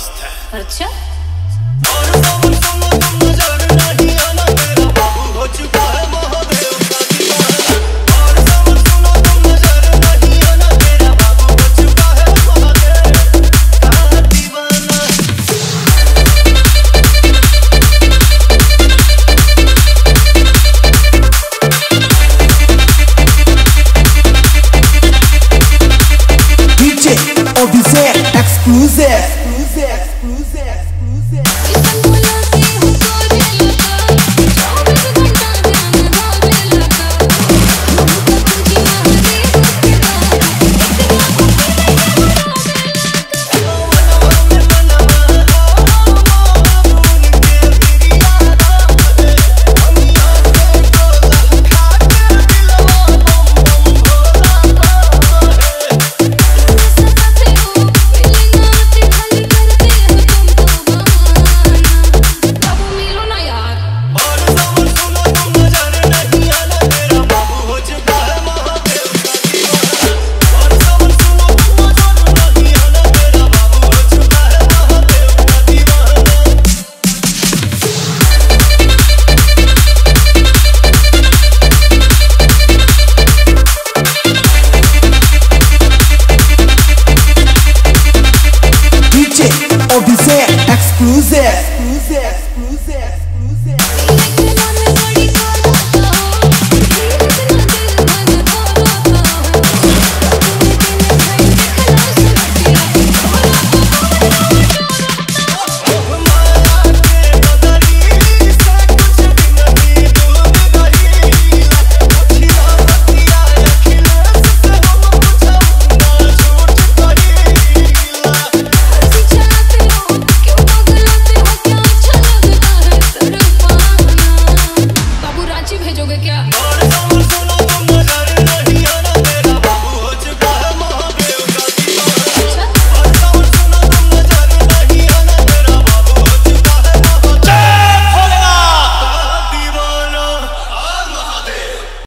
मस्त है। अच्छा और सावन सुनो तुम नजर नहीं आना मेरा बाबू हो चुका है महादेव का दीवाना। और सावन सुनो तुम नजर नहीं आना मेरा बाबू हो चुका है महादेव का दीवाना। DJ Odyssey exclusive. Odyssey exclusive.